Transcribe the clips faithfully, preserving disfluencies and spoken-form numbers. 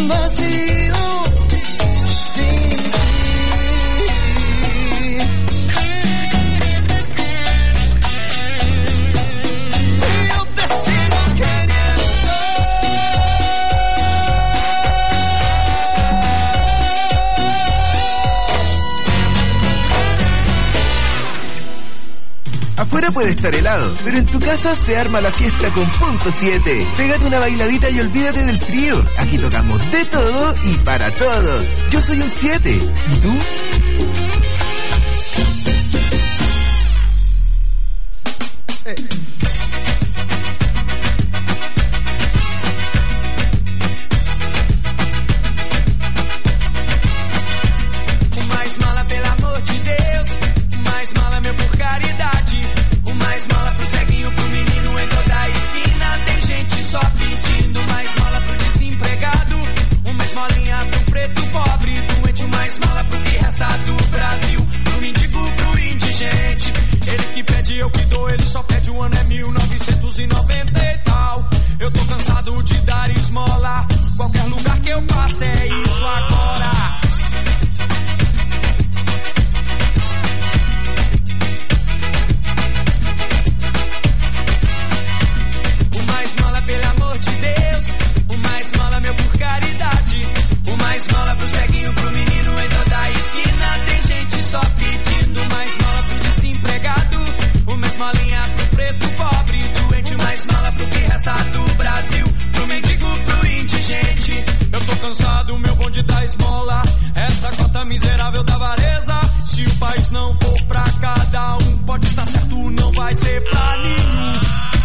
un vacío sin ti. Y yo te sigo queriendo. Afuera puede estar helado, pero en tu casa se arma la fiesta con Punto siete. Pégate una bailadita y olvídate del frío. Aquí tocamos de todo y para todos. Yo soy un siete. ¿Y tú? Eh. Uma esmola, pelo amor de Deus. Uma esmola, meu, por caridade. Uma esmola pro ceguinho, pro menino em toda a esquina. Tem gente só pedindo uma esmola pro desempregado. Uma esmolinha pro preto pobre, doente. Uma esmola pro que resta do Brasil. Pro mendigo, pro indigente. Ele que pede, eu que dou. Ele só pede, o ano é mil novecentos e noventa e tal. Eu tô cansado de dar esmola. Qualquer lugar que eu passe é isso agora. Uma esmola, pelo amor de Deus. Uma esmola, meu, por caridade. Uma esmola pro ceguinho, pro menino em toda a esquina. Tem gente só pedindo uma esmola pro desempregado. Uma esmolinha pro preto pobre, doente. Uma esmola pro que resta do Brasil. Pro mendigo, pro indigente. Eu tô cansado, meu bonde da esmola. Essa cota miserável da avareza. Se o país não for pra cada um, pode estar certo, não vai ser pra nenhum.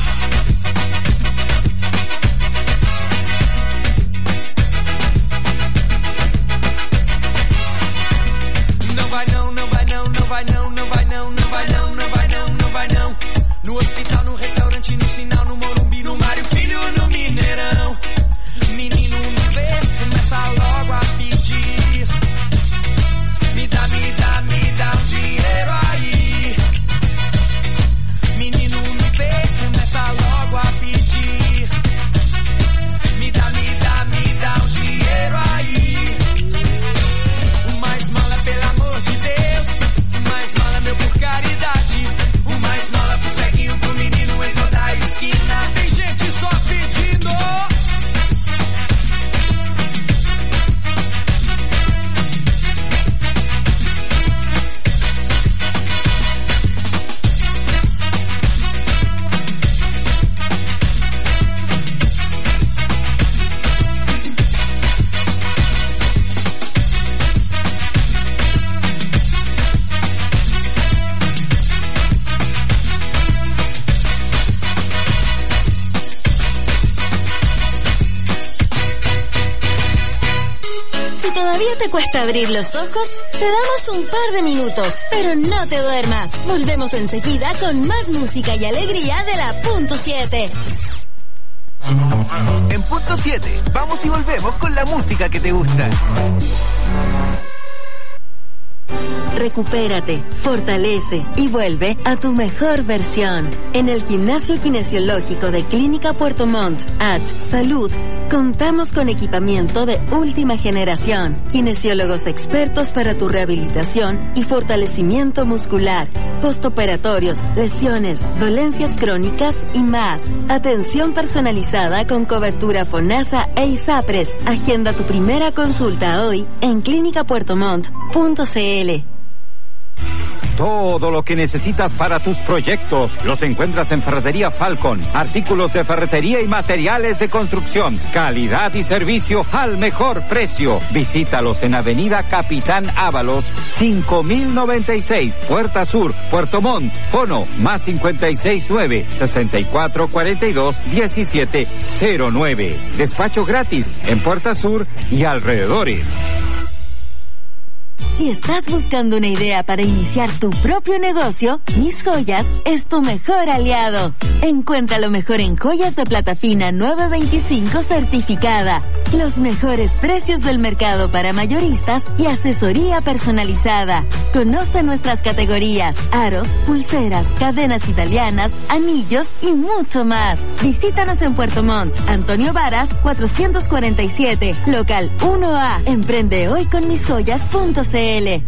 Não vai não, não vai não, não vai não, não vai não, não vai não, não vai não, não vai não. No hospital, no restaurante, no sinal, no Morumbi, no Mário Filho, no Mineirão. Menino me vê, começa logo a pedir. Me dá, me dá, me dá um dinheiro aí. Menino me vê, começa logo a pedir. Me dá, me dá, me dá um dinheiro aí. Uma esmola, pelo amor de Deus. Uma esmola, meu, por caridade. Uma esmola pro ceguinho, pro menino em toda a esquina. Tem gente só pedindo. Si todavía te cuesta abrir los ojos, te damos un par de minutos, pero no te duermas. Volvemos enseguida con más música y alegría de la Punto siete. En Punto siete, vamos y volvemos con la música que te gusta. Recupérate, fortalece y vuelve a tu mejor versión. En el Gimnasio Kinesiológico de Clínica Puerto Montt, H Salud, contamos con equipamiento de última generación, kinesiólogos expertos para tu rehabilitación y fortalecimiento muscular, postoperatorios, lesiones, dolencias crónicas y más. Atención personalizada con cobertura FONASA e ISAPRES. Agenda tu primera consulta hoy en clínica puerto montt punto c l. Todo lo que necesitas para tus proyectos los encuentras en Ferretería Falcon. Artículos de ferretería y materiales de construcción. Calidad y servicio al mejor precio. Visítalos en Avenida Capitán Ábalos, cinco mil noventa y seis, Puerta Sur, Puerto Montt. Fono más cincuenta y seis nueve, sesenta y cuatro cuarenta y dos, diecisiete cero nueve. Despacho gratis en Puerta Sur y alrededores. Si estás buscando una idea para iniciar tu propio negocio, Mis Joyas es tu mejor aliado. Encuentra lo mejor en joyas de plata fina nueve veinticinco certificada. Los mejores precios del mercado para mayoristas y asesoría personalizada. Conoce nuestras categorías: aros, pulseras, cadenas italianas, anillos y mucho más. Visítanos en Puerto Montt, Antonio Varas, cuatrocientos cuarenta y siete, local uno A. Emprende hoy con mis joyas punto c l.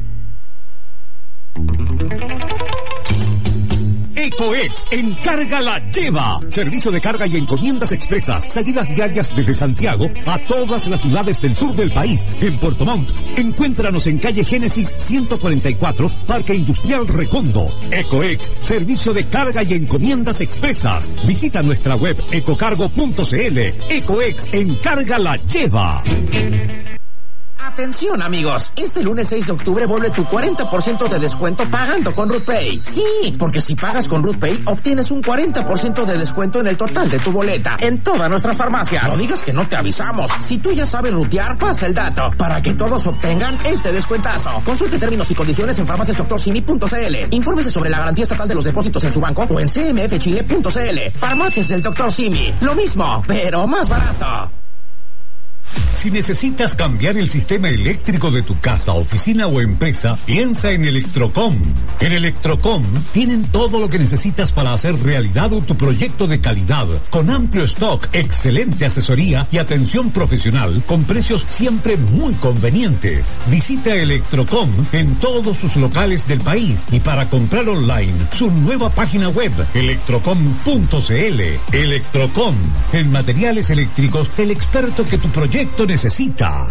EcoEx, encarga la lleva. Servicio de carga y encomiendas expresas. Salidas diarias desde Santiago a todas las ciudades del sur del país. En Puerto Montt, encuéntranos en calle Génesis ciento cuarenta y cuatro, Parque Industrial Recondo. EcoEx, servicio de carga y encomiendas expresas. Visita nuestra web ecocargo punto c l. EcoEx, encarga la lleva. Atención amigos, este lunes seis de octubre vuelve tu cuarenta por ciento de descuento pagando con RootPay. Sí, porque si pagas con RootPay obtienes un cuarenta por ciento de descuento en el total de tu boleta en todas nuestras farmacias. No digas que no te avisamos. Si tú ya sabes rutear, pasa el dato para que todos obtengan este descuentazo. Consulte términos y condiciones en farmacias doctor simi punto c l. Infórmese sobre la garantía estatal de los depósitos en su banco o en c m f chile punto c l. Farmacias del doctor Simi. Lo mismo, pero más barato. Si necesitas cambiar el sistema eléctrico de tu casa, oficina o empresa, piensa en Electrocom. En Electrocom tienen todo lo que necesitas para hacer realidad tu proyecto de calidad, con amplio stock, excelente asesoría y atención profesional, con precios siempre muy convenientes. Visita Electrocom en todos sus locales del país y para comprar online, su nueva página web, electrocom punto c l. Electrocom, en materiales eléctricos, el experto que tu proyecto necesita.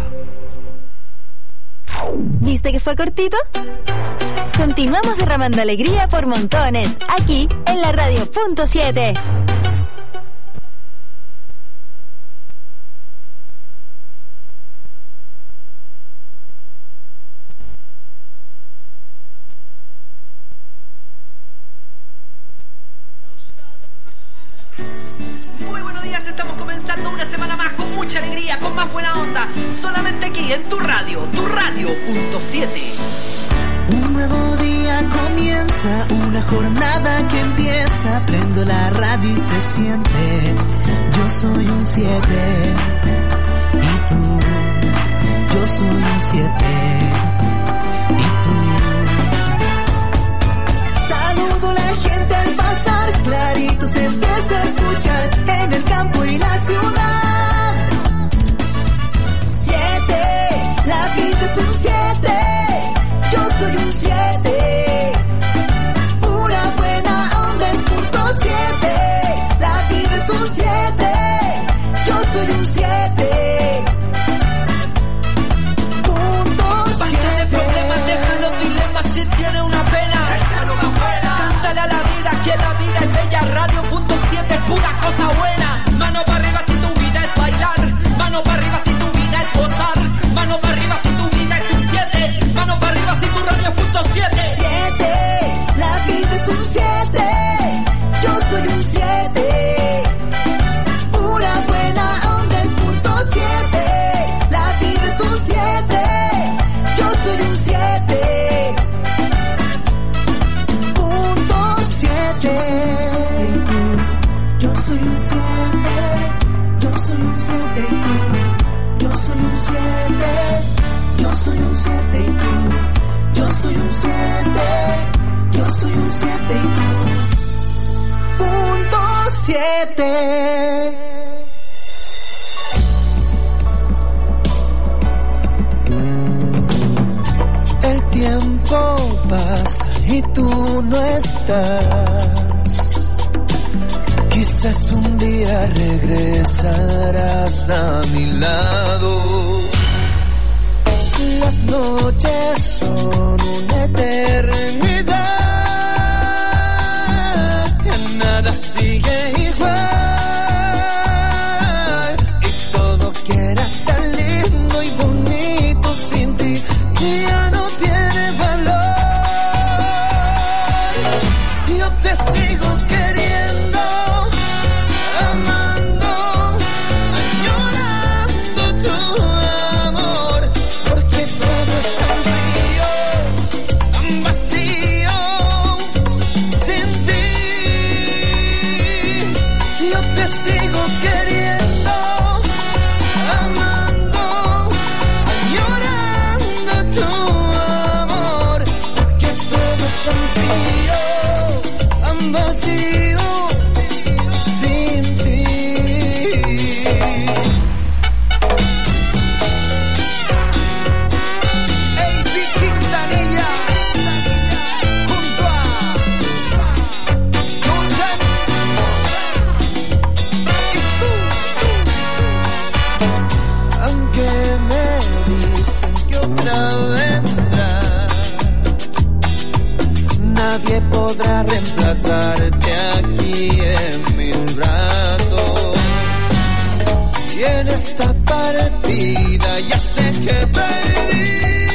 ¿Viste que fue cortito? Continuamos derramando alegría por montones, aquí en la radio punto siete. Mucha alegría, con más buena onda, solamente aquí en tu radio, tu radio punto siete. Un nuevo día comienza, una jornada que empieza, prendo la radio y se siente, yo soy un siete, y tú, yo soy un siete, y tú. Saludo a la gente al pasar, clarito se empieza a escuchar, en el campo y la ciudad. La vida es un siete, yo soy un siete. Una buena onda es punto siete. La vida es un siete, yo soy un siete. Punto siete. Basta de problemas, deja los dilemas, si tiene una pena, échalo afuera. Cántale a la vida que la vida es bella, radio punto siete es pura cosa buena. Mano para arriba si tu vida es bailar, mano para arriba si tu vida es gozar. Mano para arriba si tu vida es un siete. Mano para arriba si tu radio punto siete. Siete, la vida es un siete. Yo soy un siete. Una buena onda es punto siete. La vida es un siete. Yo soy un siete. Punto siete. Yo soy un siete. Yo soy un siete y tú. Yo soy un siete, yo soy un siete y tú. Yo soy un siete, yo soy un siete y tú. Punto siete. El tiempo pasa y tú no estás. Quizás un día regresarás a mi lado. Las noches son una eternidad. Ya nada sigue igual. Y todo que era tan lindo y bonito sin ti ya no tiene valor. Yo te sigo queriendo, amando, añorando tu amor, porque todo es tan Y en esta partida ya sé que perdí.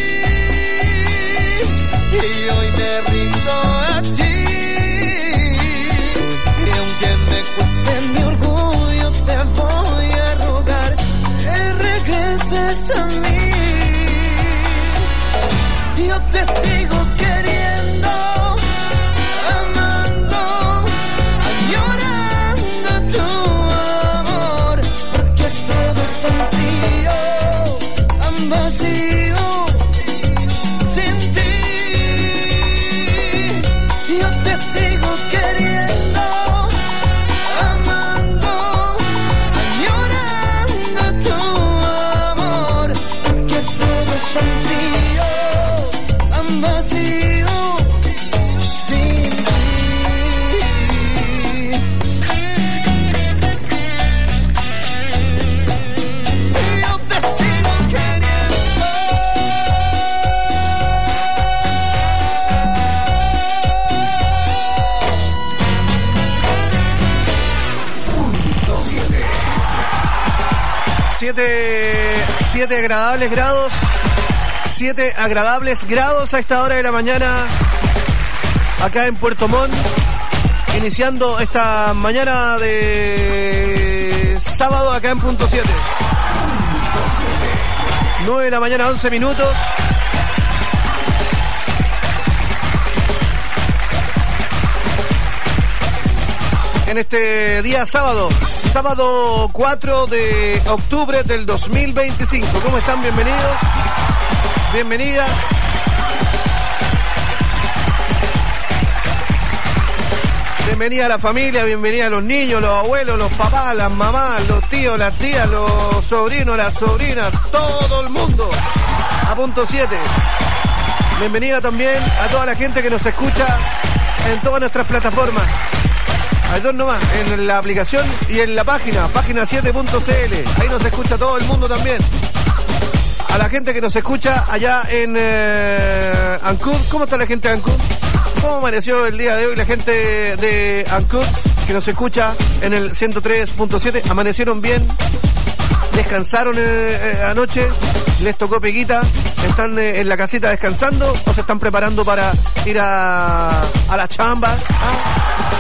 Y hoy me rindo a ti. Y aunque me cueste mi orgullo, te voy a rogar que regreses a mí. Yo te sigo queriendo, amando, añorando tu amor, porque todo es tan frío, tan vacío, sin ti. Yo te sigo queriendo, amando, añorando tu amor, porque todo es tan frío, tan vacío, sin ti. Yo te sigo queriendo. Siete, siete agradables grados, siete agradables grados a esta hora de la mañana acá en Puerto Montt, iniciando esta mañana de sábado acá en Punto siete. nueve de la mañana, once minutos. En este día sábado, sábado cuatro de octubre del dos mil veinticinco. ¿Cómo están? Bienvenidos, bienvenidas. Bienvenida a la familia, bienvenida a los niños, los abuelos, los papás, las mamás, los tíos, las tías, los sobrinos, las sobrinas, todo el mundo a Punto siete. Bienvenida también a toda la gente que nos escucha en todas nuestras plataformas. Hay dos nomás, en la aplicación y en la página, página siete punto c l. Ahí nos escucha todo el mundo también. A la gente que nos escucha allá en eh, Ancud. ¿Cómo está la gente de Ancud? ¿Cómo amaneció el día de hoy la gente de Ancud que nos escucha en el ciento tres punto siete? ¿Amanecieron bien? ¿Descansaron eh, eh, anoche? ¿Les tocó peguita? ¿Están eh, en la casita descansando o se están preparando para ir a, a la chamba? ¿Ah?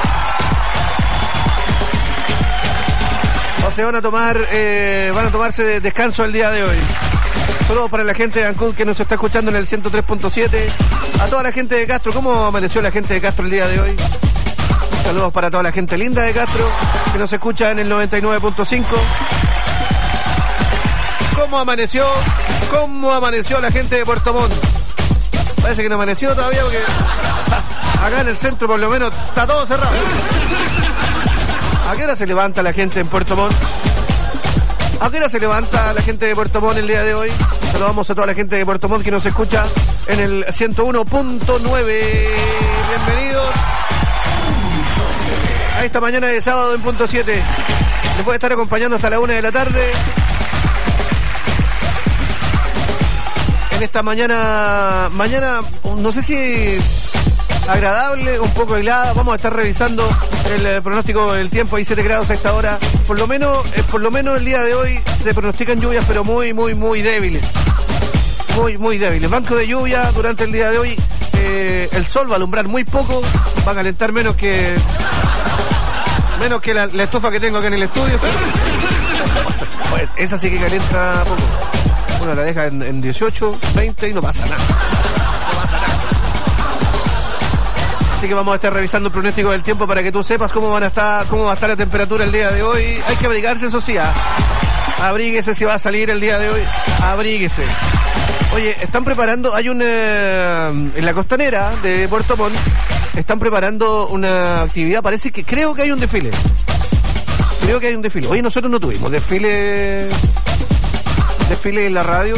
¿O se van a tomar, eh, van a tomarse descanso el día de hoy? Saludos para la gente de Ancud que nos está escuchando en el ciento tres punto siete. A toda la gente de Castro, ¿cómo amaneció la gente de Castro el día de hoy? Saludos para toda la gente linda de Castro que nos escucha en el noventa y nueve punto cinco. ¿Cómo amaneció? ¿Cómo amaneció la gente de Puerto Montt? Parece que no amaneció todavía porque acá en el centro por lo menos está todo cerrado. ¿A qué hora se levanta la gente en Puerto Montt? ¿A qué hora se levanta la gente de Puerto Montt el día de hoy? Saludamos a toda la gente de Puerto Montt que nos escucha en el ciento uno punto nueve. Bienvenidos a esta mañana de sábado en Punto siete. Les puede estar acompañando hasta la una de la tarde. En esta mañana, mañana, no sé si agradable, un poco helada. Vamos a estar revisando el eh, pronóstico del tiempo. Hay siete grados a esta hora. Por lo menos, eh, por lo menos el día de hoy se pronostican lluvias, pero muy, muy, muy débiles. Muy, muy débiles. Banco de lluvia durante el día de hoy. Eh, el sol va a alumbrar muy poco. Va a calentar menos que menos que la, la estufa que tengo acá en el estudio. Pues esa sí que calienta poco. Uno la deja en, en dieciocho, veinte y no pasa nada. No pasa nada. Así que vamos a estar revisando el pronóstico del tiempo para que tú sepas cómo van a estar, cómo va a estar la temperatura el día de hoy. Hay que abrigarse, eso sí. ¿Ah? Abríguese si va a salir el día de hoy. Abríguese. Oye, están preparando, hay un eh, en la costanera de Puerto Montt están preparando una actividad. Parece que creo que hay un desfile. Creo que hay un desfile. Oye, nosotros no tuvimos desfile. Desfile en la radio.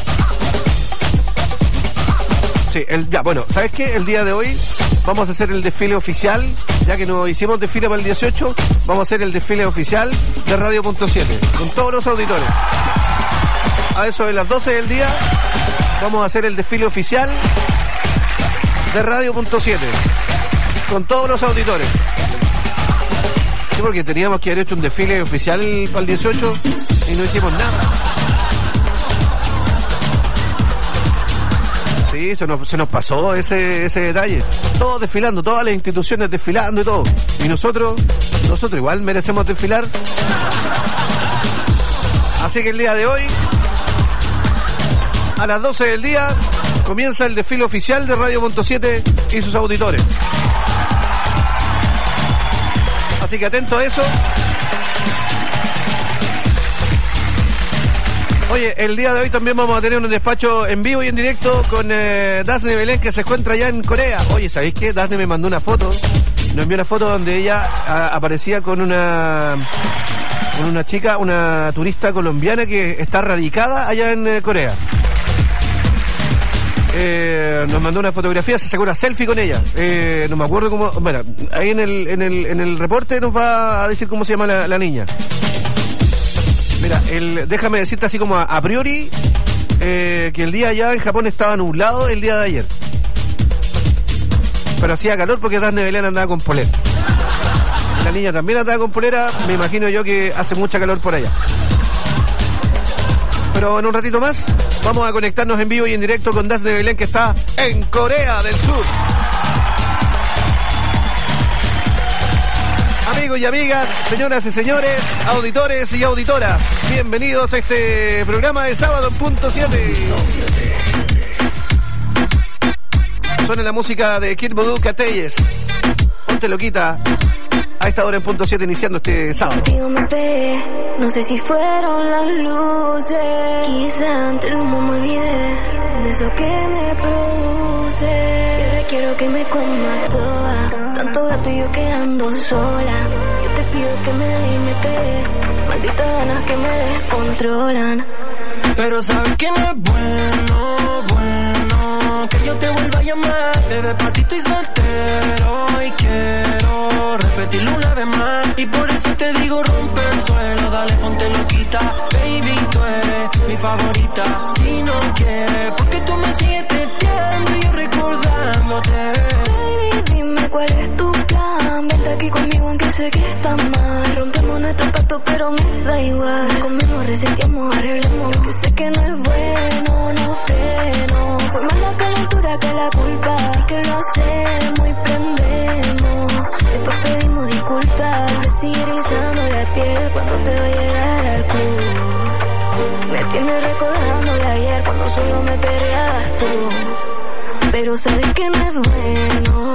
Sí, el, ya, bueno, ¿sabes qué? El día de hoy vamos a hacer el desfile oficial, ya que no hicimos desfile para el dieciocho, vamos a hacer el desfile oficial de Radio Punto siete, con todos los auditores. A eso de las doce del día, vamos a hacer el desfile oficial de Radio Punto siete, con todos los auditores. Sí, porque teníamos que haber hecho un desfile oficial para el dieciocho, y no hicimos nada. Sí, se nos, se nos pasó ese, ese detalle. Todos desfilando, todas las instituciones desfilando y todo. Y nosotros, nosotros igual merecemos desfilar. Así que el día de hoy, a las doce del día, comienza el desfile oficial de Radio Punto siete y sus auditores. Así que atento a eso. Oye, el día de hoy también vamos a tener un despacho en vivo y en directo con eh, Daphne Belén, que se encuentra allá en Corea. Oye, ¿sabéis qué? Daphne me mandó una foto, nos envió una foto donde ella a, aparecía con una con una chica, una turista colombiana que está radicada allá en eh, Corea. Eh, nos mandó una fotografía, se sacó una selfie con ella. Eh, no me acuerdo cómo. Bueno, ahí en el, en el, en el reporte nos va a decir cómo se llama la, la niña. Mira, el, déjame decirte así como a, a priori eh, que el día allá en Japón estaba nublado el día de ayer. Pero hacía calor porque Daphne Belén andaba con polera. La niña también andaba con polera, me imagino yo que hace mucha calor por allá. Pero en un ratito más vamos a conectarnos en vivo y en directo con Daphne Belén, que está en Corea del Sur. Amigos y amigas, señoras y señores, auditores y auditoras, bienvenidos a este programa de sábado en Punto siete. Suena la música de Kid Voodoo Catelles. Ponte loquita a esta hora en Punto siete, iniciando este sábado. Contigo me pegué, no sé si fueron las luces, quizá entre el humo me olvidé de eso que me produce. Y ahora quiero que me coma toda, tanto gato y yo quedando sola. Yo te pido que me dé y me pegue, malditas ganas que me descontrolan. Pero sabes que no es bueno, bueno, que yo te vuelva a llamar. Bebé, pa' ti estoy soltero y quiero repetirlo una vez más. Y por eso te digo, rompe el suelo, dale, ponte loquita. Baby, tú eres mi favorita. Si no quieres, porque tú me sigues teteando y yo recordándote. Baby, dime cuál es tu plan. Vente aquí conmigo aunque sé que está mal. Rompemos nuestro pacto pero me da igual. Comemos, reseteamos, arreglamos. Que sé que no es bueno, no freno. Fue más la calentura que la culpa. Así que lo hacemos y prendemos. Después pedimos disculpas. Te sigue erizando la piel cuando te va a llegar al club. Me tienes recordándola ayer cuando solo me peleabas tú. Pero sabes que no es bueno,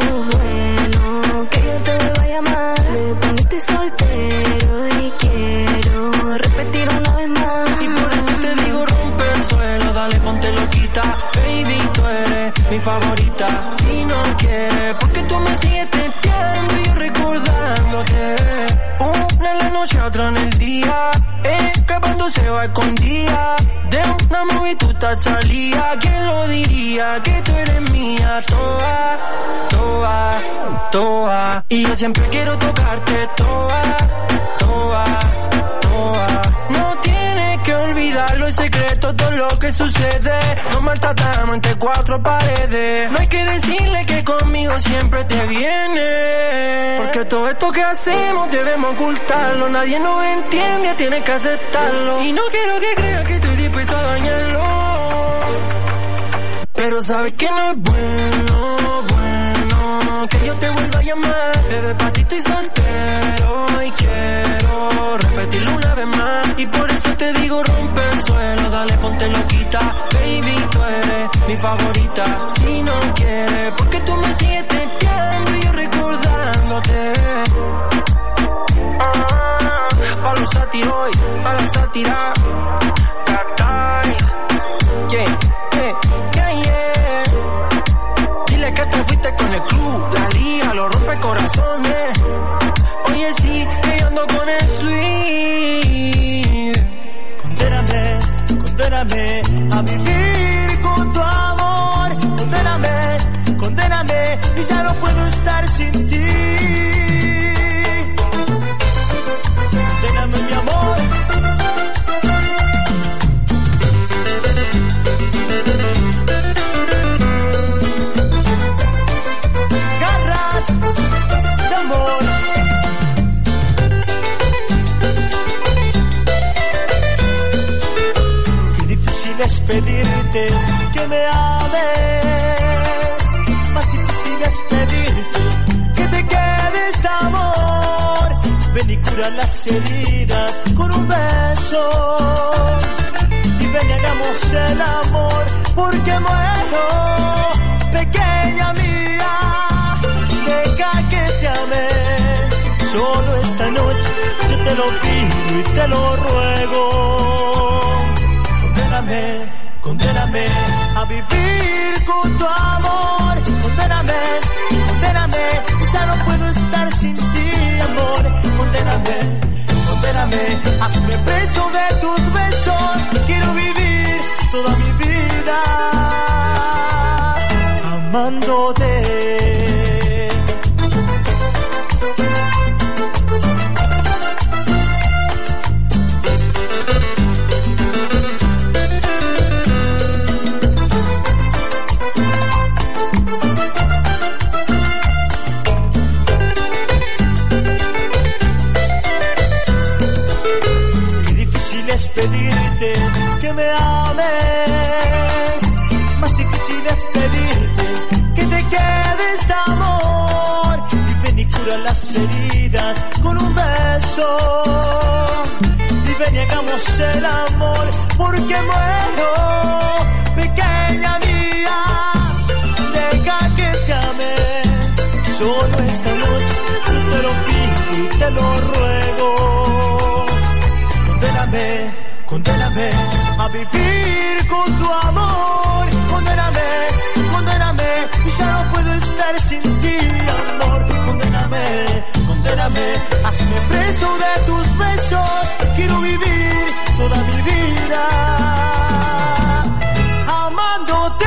bueno, que yo te vuelva a llamar. Me poniste soltero y quiero repetir una vez más. Y por eso te digo, rompe el suelo, dale, ponte loquita. Baby, tú eres mi favorita. Si no quieres, porque tú me sigues teteando y yo recordándote. Una en la noche, otra en el día, escapándose va escondida. De una movie tú te salía. ¿Quién lo diría? Que tú eres mía. Toa, toa, toa. Y yo siempre quiero tocarte. Toa, toa, toa. No tienes que olvidarlo, el secreto, todo lo que sucede. Nos maltratamos entre cuatro paredes. No hay que decirle que conmigo siempre te viene. Porque todo esto que hacemos debemos ocultarlo. Nadie nos entiende, tienes que aceptarlo. Y no quiero que creas que estoy dispuesto a dañarlo. Pero sabes que no es bueno, bueno, que yo te vuelva a llamar. Bebé, pa' ti estoy soltero y quiero repetirlo una vez más. Y por eso te digo, rompe el suelo, dale, ponte loquita. Baby, tú eres mi favorita. Si no quieres, porque tú me sigues teteando y yo recordándote. Pa' los sátiros, pa' la sátira. Yeah, yeah, yeah, yeah. Dile que te fuiste con el club, la liga, lo rompe corazones. Oye, sí, que yo ando con el sweet. Condéname, condéname a vivir con tu amor. Condéname, condéname, y ya no puedo estar sin ti. Condéname, mi amor. Garras de amor. pedirte que me ames, más difícil es pedirte que te quedes, amor. Ven y cura las heridas con un beso, y ven y hagamos el amor, porque muero, pequeña mía, deja que te ame. Solo esta noche yo te lo pido y te lo ruego. Condéname, condéname a vivir con tu amor. Condéname, condéname, ya no puedo estar sin ti, amor. Condéname, condéname, hazme preso de tus besos. Quiero vivir toda mi vida amándote. Pedirte que me ames, más difícil es pedirte que te quedes, amor. Y ven y cura las heridas con un beso, y ven y hagamos el amor, porque muero, pequeña mía, deja que te ame. Solo esta noche yo te lo pido y te lo ruego. Condéname, condéname a vivir con tu amor. Condéname, condéname, y ya no puedo estar sin ti, amor. Condéname, condéname, hazme preso de tus besos. Quiero vivir toda mi vida amándote.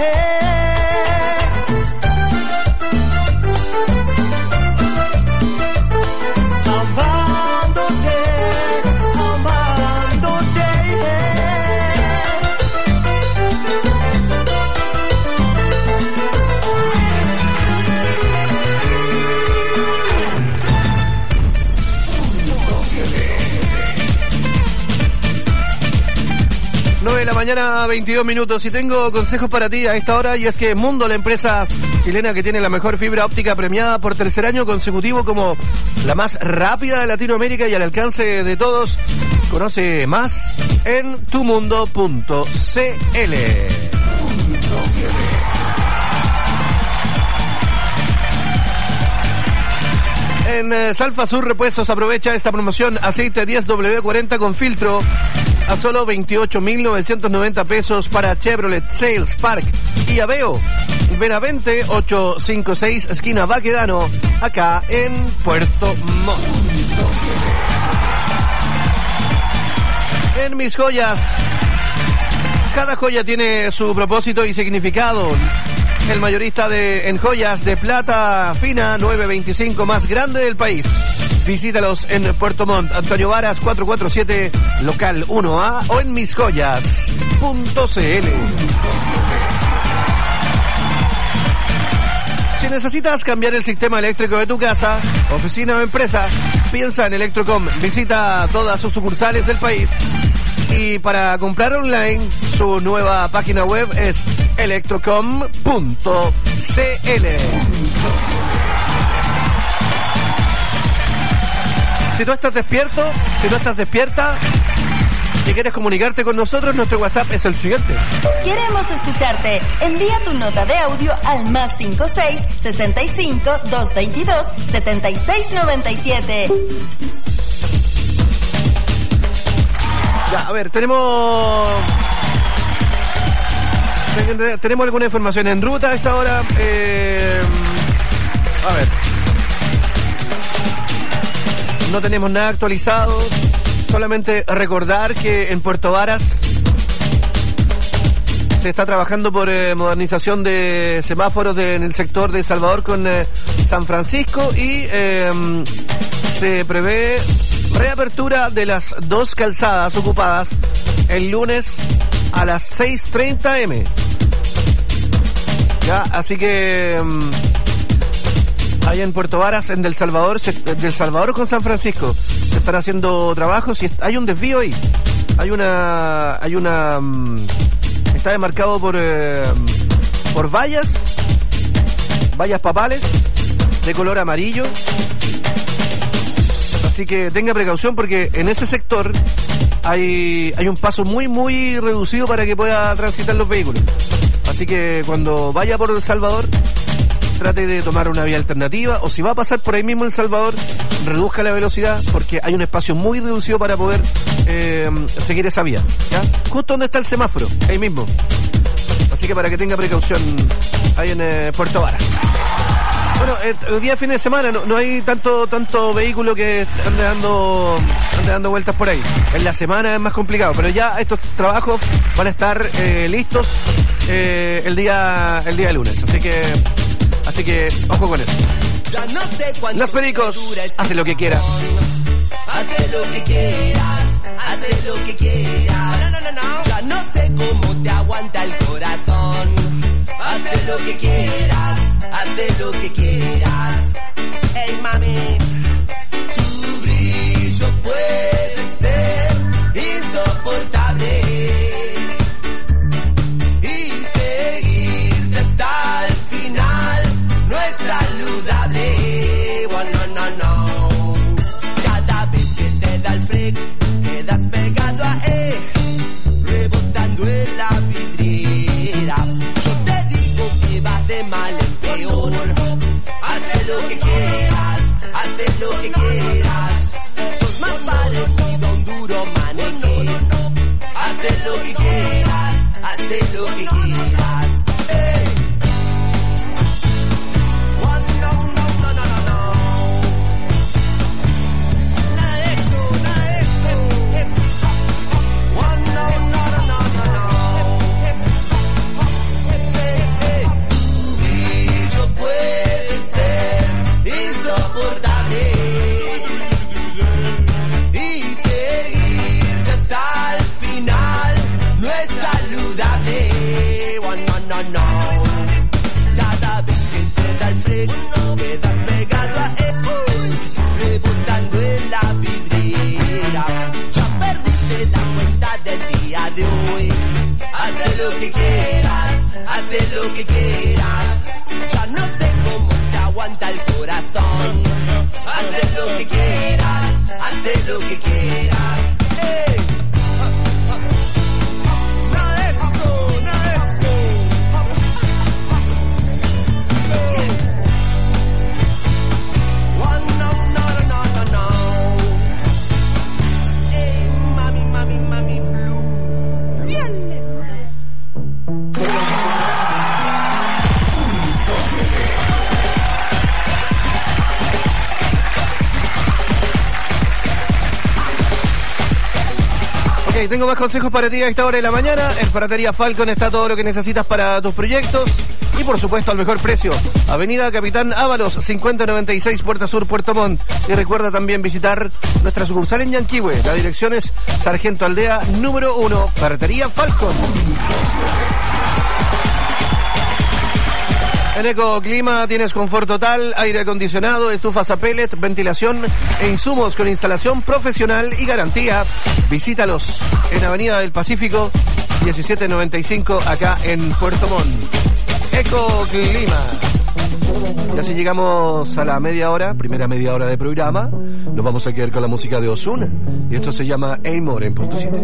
nueve de la mañana, veintidós minutos, y tengo consejos para ti a esta hora, y es que Mundo, la empresa chilena que tiene la mejor fibra óptica premiada por tercer año consecutivo como la más rápida de Latinoamérica y al alcance de todos. Conoce más en tumundo punto cl. En eh, Salfa Sur Repuestos aprovecha esta promoción: aceite diez W cuarenta con filtro a solo veintiocho mil novecientos noventa pesos para Chevrolet, Sales, Park y Aveo. Benavente ochocientos cincuenta y seis, esquina Baquedano, acá en Puerto Montt. En Mis Joyas, cada joya tiene su propósito y significado. El mayorista de en joyas de plata fina nueve veinticinco más grande del país. Visítalos en Puerto Montt, Antonio Varas cuatrocientos cuarenta y siete, local uno A, o en mis joyas punto cl. Si necesitas cambiar el sistema eléctrico de tu casa, oficina o empresa, piensa en Electrocom. Visita todas sus sucursales del país. Y para comprar online, su nueva página web es electrocom punto cl. Si tú estás despierto, si tú estás despierta y quieres comunicarte con nosotros, nuestro WhatsApp es el siguiente. Queremos escucharte. Envía tu nota de audio al más cinco seis, sesenta y cinco, doscientos veintidós, setenta y seis noventa y siete. Ya, a ver, tenemos... Tenemos alguna información en ruta a esta hora. Eh, a ver. No tenemos nada actualizado. Solamente recordar que en Puerto Varas se está trabajando por eh, modernización de semáforos de, en el sector de Salvador con eh, San Francisco, y eh, se prevé reapertura de las dos calzadas ocupadas el lunes a las seis treinta eme. Ya, así que um, ahí en Puerto Varas, en Del Salvador, se, Del Salvador con San Francisco, se están haciendo trabajos y hay un desvío ahí. Hay una, hay una, um, está demarcado por, eh, por vallas, vallas papales de color amarillo. Así que tenga precaución porque en ese sector hay, hay un paso muy muy reducido para que pueda transitar los vehículos. Así que cuando vaya por El Salvador, trate de tomar una vía alternativa, o si va a pasar por ahí mismo El Salvador, reduzca la velocidad porque hay un espacio muy reducido para poder eh, seguir esa vía, ¿ya? Justo donde está el semáforo, ahí mismo. Así que para que tenga precaución ahí en eh, Puerto Vara. Bueno, eh, el día de fin de semana no, no hay tanto tanto vehículo que ande dando, ande dando vueltas por ahí. En la semana es más complicado, pero ya estos trabajos van a estar eh, listos eh, el día el día de lunes. Así que así que ojo con eso. Ya no sé cuánto Los Pericos, hace lo que quieras. Hace lo que quieras, hace lo que quieras. No, no, no, no. Ya no sé cómo te aguanta el corazón. Hace lo que quieras, hace lo que quieras. Hey mami, tu brillo puede ser insoportable y seguirte hasta el final no es saludable. Oh, no, no, no. Cada vez que te da el freak quedas pegado a él, rebotando en la vidriera. Yo te digo que vas de mal en peor. Hace lo que quieras, hace lo que quieras. Sos más parecido a un duro maniquí. Hace lo que quieras, hace lo que quieras. Hey. Oh, no, no, no, no, no, no. Nada de esto, nada de esto. Oh, no, no, no, no, no, no. Hey, hey. Tu brillo puede ser insoportable y seguirte hasta el final no es saludable. Oh, no, no, no. Cada vez que te da el freak quedas pegado a él, rebotando en la vidriera. Ya perdiste la cuenta del día de hoy. Hace lo que quieras, hace lo que quieras. Ya no sé cómo te aguanta el corazón. Hace lo que quieras, hace lo que quieras. Hey. Nada de eso, nada de eso. Oh, no, no, no, no, no. Hey, mami, mami, mami, blue. Viernes. Ok, tengo más consejos para ti a esta hora de la mañana. En Ferretería Falcon está todo lo que necesitas para tus proyectos. Y por supuesto al mejor precio. Avenida Capitán Ábalos, cincuenta noventa y seis, Puerta Sur, Puerto Montt. Y recuerda también visitar nuestra sucursal en Yanquihue. La dirección es Sargento Aldea número uno, Ferretería Falcon. En Ecoclima tienes confort total, aire acondicionado, estufas a pellet, ventilación e insumos con instalación profesional y garantía. Visítalos en Avenida del Pacífico, diecisiete noventa y cinco, acá en Puerto Montt. Ecoclima. Y así llegamos a la media hora, primera media hora de programa. Nos vamos a quedar con la música de Ozuna. Y esto se llama Amor en Punto siete.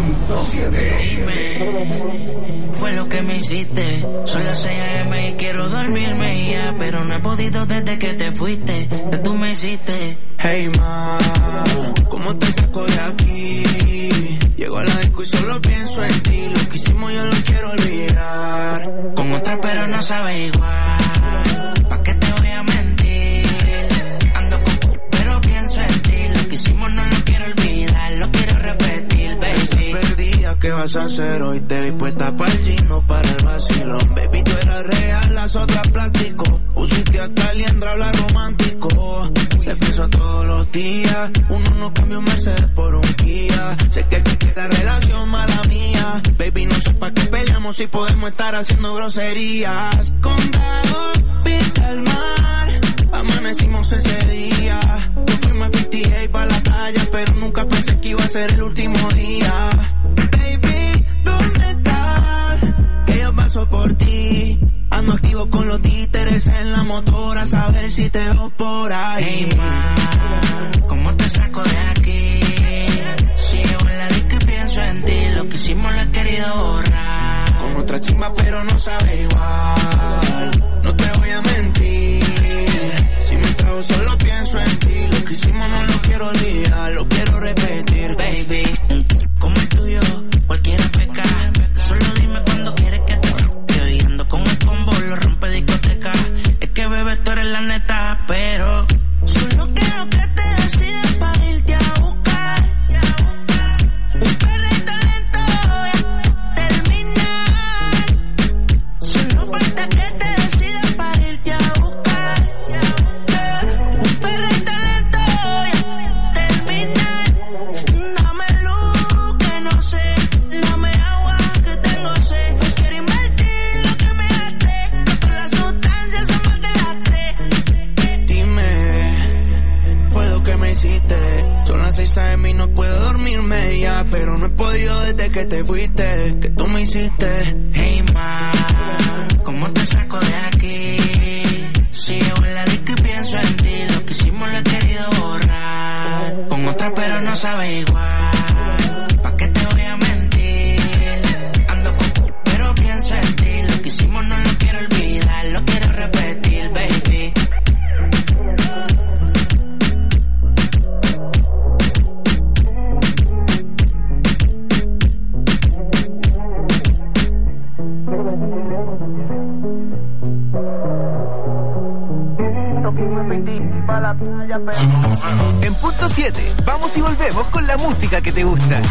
Dime, fue lo que me hiciste. Son las seis a eme y quiero dormirme ya, pero no he podido desde que te fuiste. Que tú me hiciste. Hey ma, ¿cómo te saco de aquí? Llego a la disco y solo pienso en ti. Lo que hicimos yo lo quiero olvidar. Con otra pero no sabe igual. ¿Pa' qué te voy a mentir? Ando con pero pienso en ti. Lo que hicimos no lo quiero olvidar. Lo quiero repetir, baby. Estás perdida, ¿qué vas a hacer hoy? Te vi puesta para el gino, para el vacilón. Baby, tú eras real, las otras plástico. Pusiste hasta liendra, hablar romántico. Te pienso todos los días. Uno no cambia un Mercedes por un Kia. Sé que la relación mala mía. Baby, no sé pa' qué peleamos si podemos estar haciendo groserías. Condado, vista al mar. Amanecimos ese día. Yo fuimos a cincuenta y ocho pa' la playa, pero nunca pensé que iba a ser el último día. Baby, ¿dónde estás? si te veo por ahí. Hey, ma, ¿cómo te saco de aquí? Si llevo en la disco y pienso en ti, lo que hicimos lo he querido borrar. Con otra chimba pero no sabe igual, no te voy a mentir. Si me trago solo pienso en ti, lo que hicimos no lo quiero olvidar, lo quiero repetir. Baby, como el tuyo, cualquiera peca. Solo dime cuando quieres que te estoy ando con el combo, lo rompe discoteca. Es que bebé tú eres la neta, pero solo quiero que te decidas para irte a buscar. Un perrito lento voy a terminar. Solo falta que te decidas para irte a buscar. Un perrito lento voy a terminar. Dame luz que no sé, dame agua que tengo sed. Quiero invertir lo que me gasté, todas las sustancias son más de las tres. Dime, fue lo que me hiciste. Son las seis a eme y no puedo dormirme ya, pero no he podido desde que te fuiste, que tú me hiciste. Hey ma, ¿cómo te saco de aquí? Si llevo en la disco y pienso en ti, lo que hicimos lo he querido borrar. Con otra pero no sabe igual, ¿pa' qué te voy a mentir? Ando con pero pienso en ti, lo que hicimos no lo quiero olvidar, lo quiero repetir, baby. En punto siete, vamos y volvemos con la música que te gusta.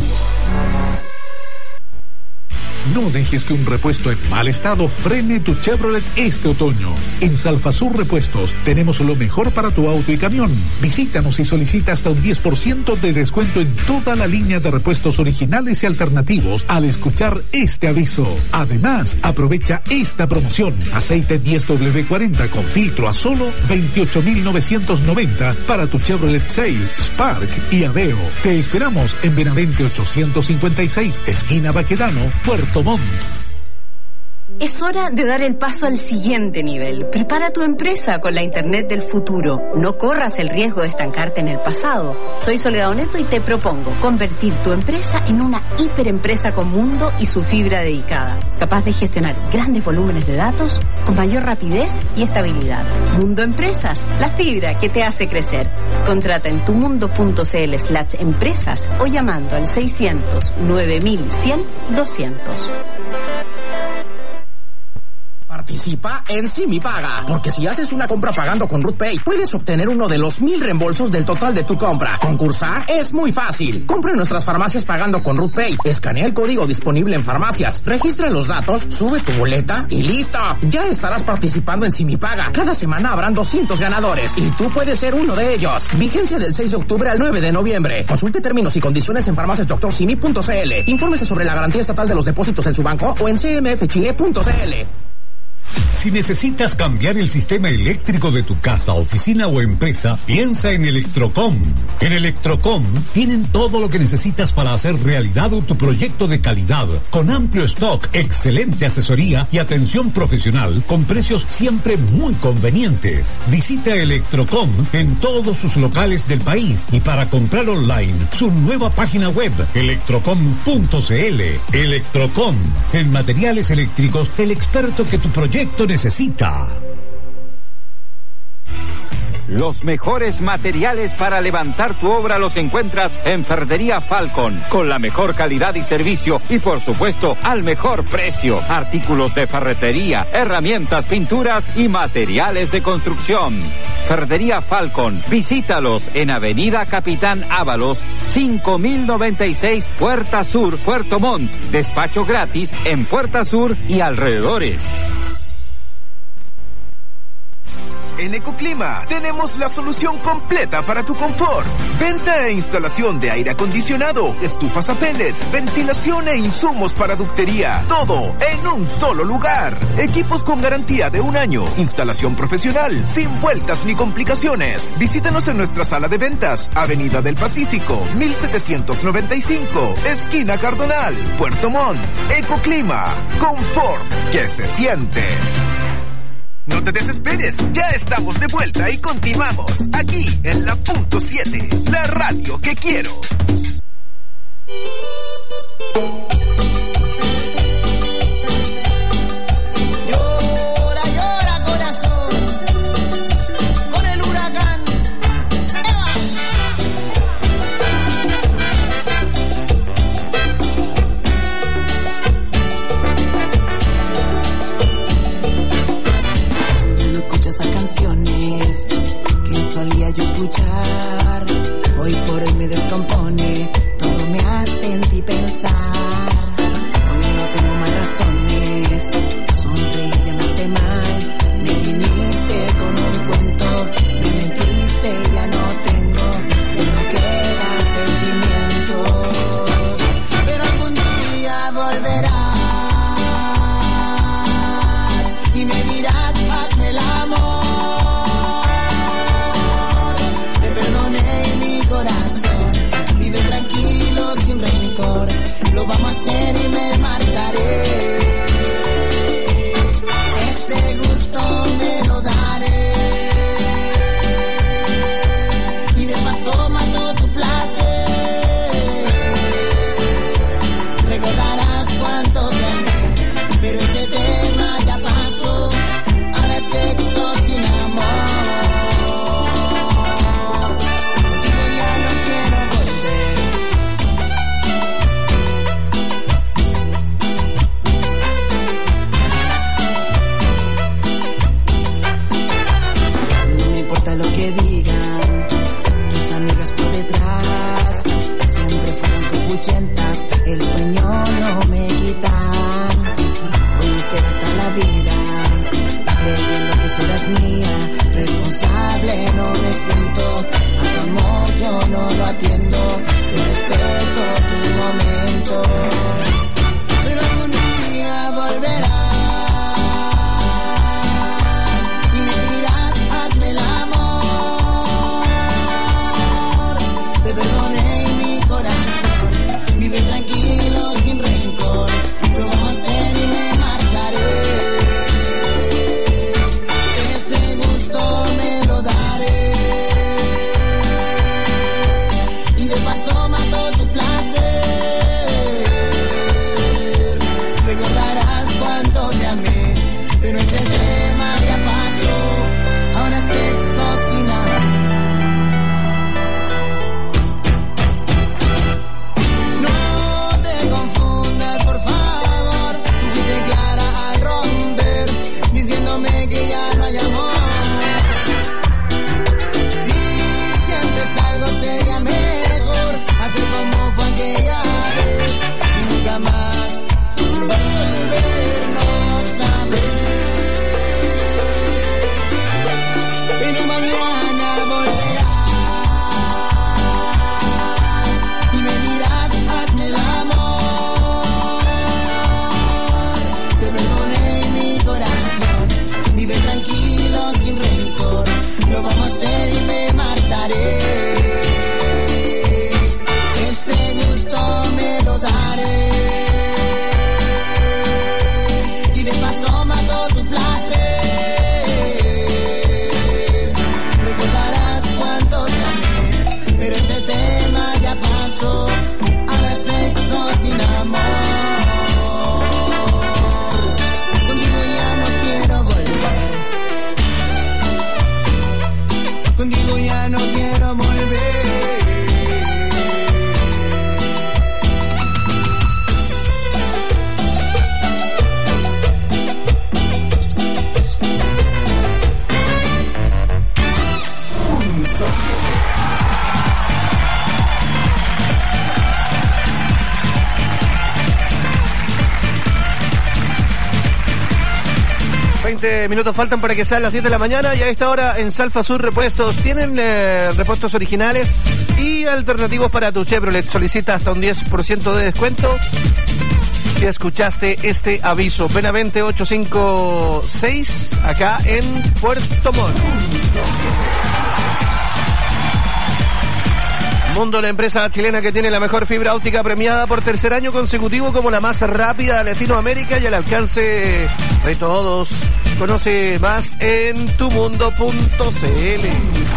No dejes que un repuesto en mal estado frene tu Chevrolet este otoño. En Salfasur Repuestos tenemos lo mejor para tu auto y camión. Visítanos y solicita hasta un diez por ciento de descuento en toda la línea de repuestos originales y alternativos al escuchar este aviso. Además, aprovecha esta promoción. Aceite diez doble cuarenta con filtro a solo veintiocho mil novecientos noventa para tu Chevrolet Sail, Spark y Aveo. Te esperamos en Benavente ochocientos cincuenta y seis, esquina Baquedano, Puerto Montt. Es hora de dar el paso al siguiente nivel. Prepara tu empresa con la Internet del futuro. No corras el riesgo de estancarte en el pasado. Soy Soledad Oneto y te propongo convertir tu empresa en una hiperempresa con mundo y su fibra dedicada, capaz de gestionar grandes volúmenes de datos con mayor rapidez y estabilidad. Mundo Empresas, la fibra que te hace crecer. Contrata en tumundo.cl slash empresas o llamando al seiscientos nueve mil cien doscientos. Participa en Simi Paga, porque si haces una compra pagando con RootPay, puedes obtener uno de los mil reembolsos del total de tu compra. Concursar es muy fácil. Compra en nuestras farmacias pagando con RootPay. Escanea el código disponible en farmacias. Registra los datos, sube tu boleta y listo. Ya estarás participando en Simi Paga. Cada semana habrán doscientos ganadores y tú puedes ser uno de ellos. Vigencia del seis de octubre al nueve de noviembre. Consulte términos y condiciones en farmacias doctor simi punto c l. Infórmese sobre la garantía estatal de los depósitos en su banco o en c m f chile punto c l. Si necesitas cambiar el sistema eléctrico de tu casa, oficina o empresa, piensa en Electrocom. En Electrocom tienen todo lo que necesitas para hacer realidad tu proyecto de calidad, con amplio stock, excelente asesoría y atención profesional, con precios siempre muy convenientes. Visita Electrocom en todos sus locales del país y para comprar online, su nueva página web, electrocom punto c l. Electrocom, en materiales eléctricos, el experto que tu proyecto necesita. Los mejores materiales para levantar tu obra los encuentras en Ferretería Falcon, con la mejor calidad y servicio y por supuesto al mejor precio. Artículos de ferretería, herramientas, pinturas y materiales de construcción. Ferretería Falcon, visítalos en Avenida Capitán Ábalos, cinco mil noventa y seis, Puerta Sur, Puerto Montt. Despacho gratis en Puerta Sur y alrededores. En Ecoclima tenemos la solución completa para tu confort. Venta e instalación de aire acondicionado, estufas a pellet, ventilación e insumos para ductería. Todo en un solo lugar. Equipos con garantía de un año. Instalación profesional, sin vueltas ni complicaciones. Visítanos en nuestra sala de ventas, Avenida del Pacífico, mil setecientos noventa y cinco, esquina Cardonal, Puerto Montt. Ecoclima, confort que se siente. No te desesperes, ya estamos de vuelta y continuamos aquí en la punto siete, la radio que quiero. Llora, llora, corazón, con el huracán. ¡Eva! No escucho esas canciones que solía yo escuchar. Hoy por hoy me descompone, todo me hace en ti pensar. Hoy no tengo más razones, sonreír ya me hace mal. Me viniste con un cuento, me mentiste, ya no tengo, ya no queda sentimientos. Pero algún día volverás y me dirás, hazme el amor. Te perdoné en mi corazón, vive tranquilo sin rencor. Lo vamos a hacer y me marcharé. Ese gusto me lo daré. Y de paso mato tu placer. Recordarás cuánto te amé, pero ese tema ya pasó. Ahora es sexo sin amor. Contigo ya no quiero volver. No me importa lo que digan tus amigas por detrás, siempre fueron copuchentas, el sueño no me quitan. Voy a ser hasta la vida, creyendo que serás mía, responsable no me siento. A tu amor yo no lo atiendo, te respeto tu momento. Pero algún día volverás y me dirás, hazme el amor. Te perdoné en mi corazón, vive tranquilo sin rencor. Lo vamos a hacer y me marcharé. Ese gusto me lo daré. Y de paso mato tu placer. Recordarás cuánto te amé, pero ese tema ya pasó. Ahora sexo sin amor. No te confundas, por favor. Tú fuiste clara al romper, diciéndome que ya no hay amor. Si sientes algo sería mejor hacer como fue aquella vez y nunca más volvernos a ver. Pero mañana volverás y me dirás, hazme el amor. Te perdoné en mi corazón, vive tranquilo sin rencor. Lo vamos a hacer y me marcharé. Ese gusto me lo daré. Y de paso mato tu placer. Recordarás cuánto te amé, pero ese tema ya pasó. Ahora es sexo sin amor. Contigo ya no quiero volver. Contigo ya no quiero volver. veinte minutos faltan para que sean las siete de la mañana y a esta hora en Salfa Sur Repuestos tienen eh, repuestos originales y alternativos para tu Chevrolet. Solicita hasta un diez por ciento de descuento si escuchaste este aviso. Benavente ochocientos cincuenta y seis acá en Puerto Montt. Mundo, la empresa chilena que tiene la mejor fibra óptica premiada por tercer año consecutivo como la más rápida de Latinoamérica y al alcance de todos. Conoce más en tumundo punto c l.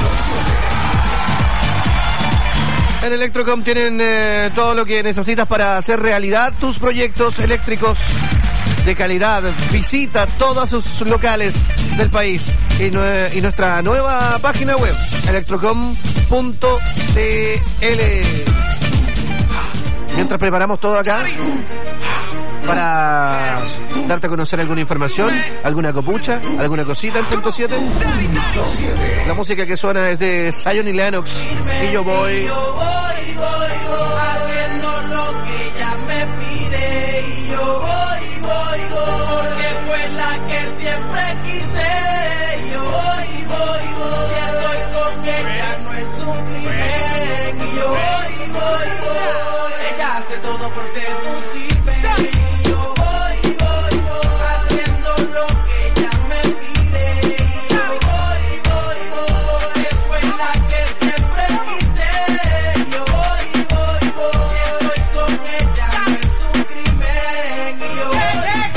En Electrocom tienen eh, todo lo que necesitas para hacer realidad tus proyectos eléctricos de calidad. Visita todos sus locales del país y, nue- y nuestra nueva página web, electrocom punto c l. Mientras preparamos todo acá para darte a conocer alguna información, alguna copucha, alguna cosita en punto siete. La música que suena es de Zion y Lennox y yo voy. Yo voy, voy, voy, haciendo lo que ella me pide. Y yo voy, voy, voy, porque fue la que siempre quise. Y yo voy, voy, voy, si estoy con ella no es un crimen. Y yo voy, voy, voy, ella hace todo por seducirme. Y yo voy, voy, voy, haciendo lo que ella me pide. Y yo voy, voy, voy, porque fue la que siempre quise. Yo voy, voy, voy, si estoy con ella no es un crimen. Y yo voy,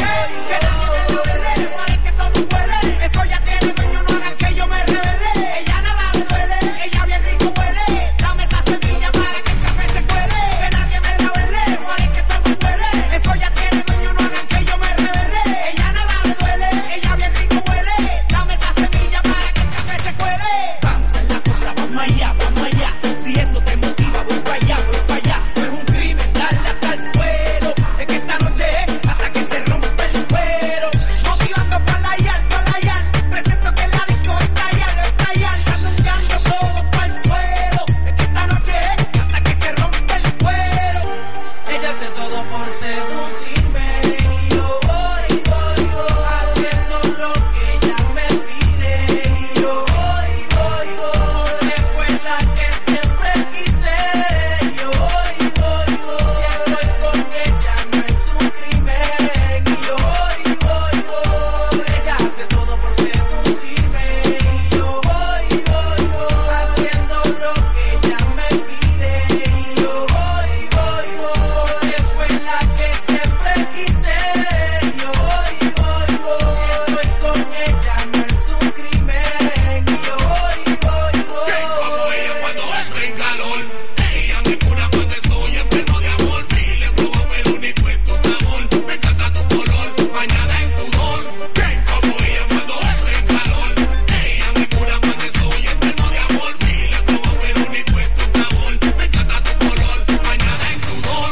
voy, voy, parece que todo huele. Eso ya tiene dueño, no hagan que yo me revele. Ella nada le duele, ella bien rico huele. Dame esa semilla para que el café se cuele. Que nadie me la huele, parece que todo huele. Eso ya tiene dueño, no hagan que yo me revele. Ella nada le duele, ella bien rico huele. Dame esa semilla para que el café se cuele. Vamos a la cosa, vamos allá, vamos allá. Si esto te motiva, voy para allá, voy para allá. No es un crimen, darle hasta el suelo. Es que esta noche es hasta que se rompe el cuero. Motivando para la yal, para la yal. Presento que la disco está yal, está yal. Anunciando todo para el suelo. Es que esta noche es hasta que se rompe el cuero. Ella hace todo por seducirme. Y yo voy, voy, voy, haciendo lo que ella me pide. Y yo voy, voy, voy, porque fue la que siempre quise. Y yo voy, voy, voy, si estoy con ella no es un crimen. Y yo voy, voy, voy, ella hace todo por seducirme. Y yo voy, voy, voy, haciendo lo que ella me pide. Y yo voy, voy, voy, porque fue la que siempre quise. Y yo voy, voy, voy, si estoy con ella no es un crimen. Y yo voy, voy, voy. Como ella cuando entra en calor, ella me cura cuando estoy enfermo de amor. Mil probo pero ni cuento sabor. Me encanta tu color, bañada en sudor. Ven como ella cuando entra en calor, ella me cura cuando estoy enfermo de amor. Mil probo pero ni cuento sabor. Me encanta tu color, bañada en sudor.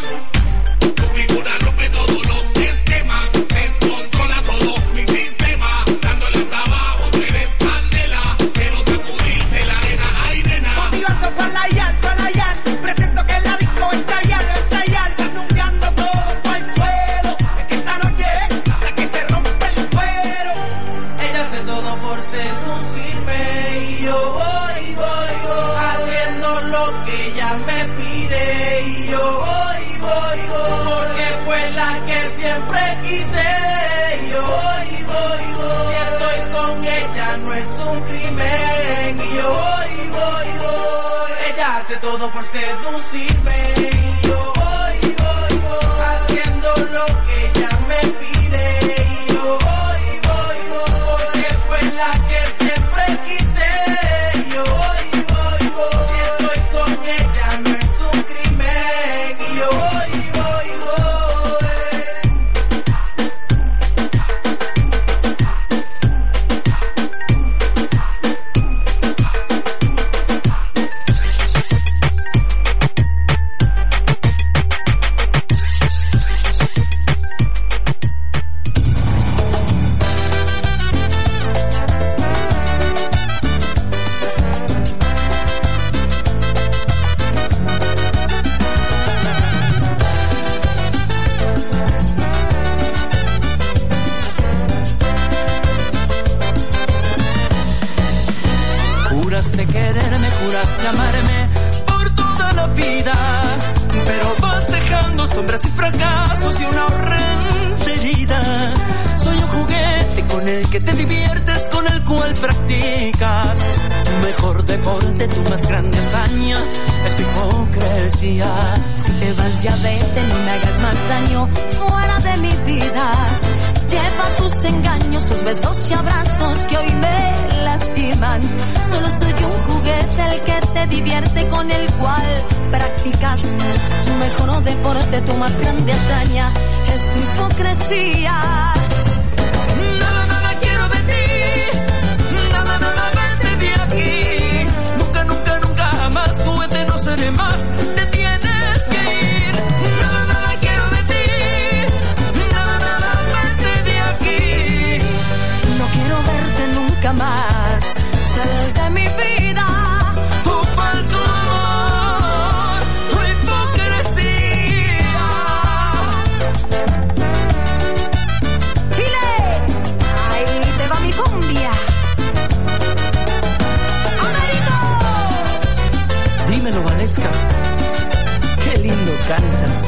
Tu figura rompe todos los esquemas, descontrola todo mi sistema. Dándole hasta abajo, tú eres candela, pero sacudirte la arena, ay nena. Motivando para la yal, para la yal. Presento que la disco está yal, está yal. Anunciando todo para el suelo. Es que esta noche es hasta que se rompe el cuero. Ella hace todo por seducirme. Y yo voy, voy, voy, haciendo lo que ella me pide. Y yo voy, voy, voy, porque fue la que siempre quise. Y yo voy, voy, voy, si estoy con ella no es un crimen. Y yo voy, voy, voy, ella hace todo por seducirme. Y yo voy, voy, voy, haciendo lo que ella me pide. Y yo voy, voy, voy, porque fue la que siempre quise. Y yo voy, voy, voy, si estoy con ella no es un crimen. Y yo voy, voy, voy. Juraste quererme, juraste amarme por toda la vida, pero vas dejando sombras y fracasos y una horrenda herida. Soy un juguete con el que te diviertes, con el cual practicas tu mejor deporte, tu más grande hazaña es tu hipocresía. Si te vas ya vete, no me hagas más daño fuera de mi vida. Lleva tus engaños, tus besos y abrazos que hoy me lastiman. Solo soy un juguete el que te divierte, con el cual practicas tu mejor deporte, tu más grande hazaña es tu hipocresía. Nada, nada quiero de ti, nada, nada vete de aquí. Nunca, nunca, nunca jamás, juguete no seré más, te tienes que ir. Nada, nada quiero de ti, nada, nada vete de aquí. No quiero verte nunca más, sal de mi vida. Tu falso amor, tu hipocresía. Chile, ahí te va mi cumbia. Américo. Dímelo, Valesca, qué lindo cantas.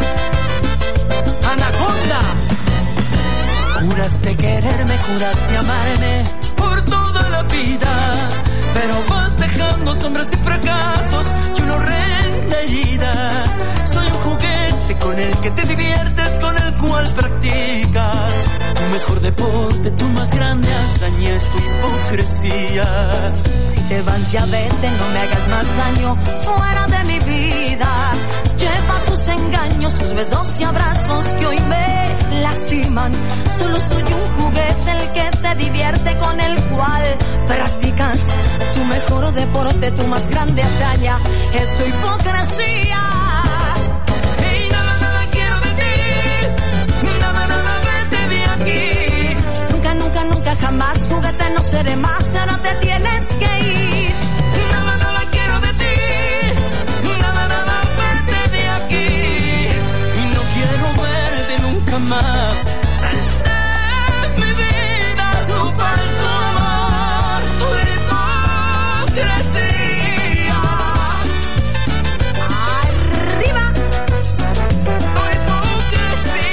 Anaconda. Juraste quererme, juraste amarme por toda la vida, pero vas dejando sombras y fracasos y una horrenda herida. Soy un juguete con el que te diviertes, con el cual practicas tu mejor deporte, tu más grande hazaña es tu hipocresía. Si te vas ya vete, no me hagas más daño fuera de mi vida. Lleva tus engaños, tus besos y abrazos que hoy me lastiman. Solo soy un juguete el que te divierte, con el cual practicas tu mejor deporte, tu más grande hazaña es tu hipocresía. Hey, nada, nada quiero de ti, nada, nada vete de aquí. Nunca, nunca, nunca jamás, juguete no seré más, ahora te tienes que ir. Nada, nada quiero de ti, nada, nada vete de aquí. Y no quiero verte nunca más, sal de mi vida, tu falso amor, tu hipocresía. Arriba. Tu hipocresía.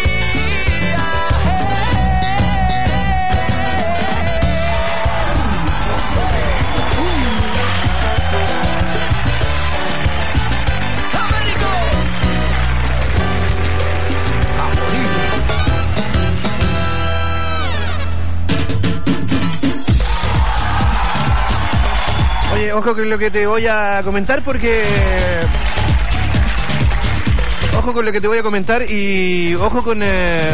Américo. A morir. Oye, ojo con lo que te voy a comentar porque... Ojo con lo que te voy a comentar y ojo con... Eh,